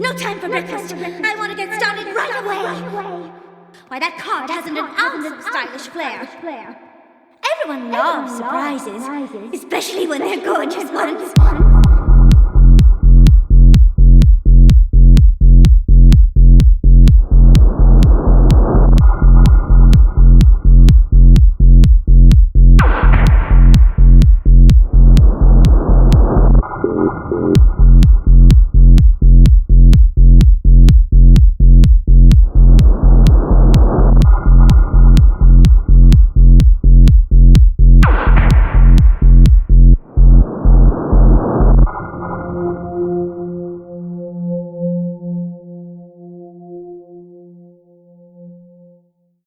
No time for breakfast. I want to get started right away. Why, that card hasn't an ounce of stylish flair. Everyone loves surprises, especially when they're gorgeous ones.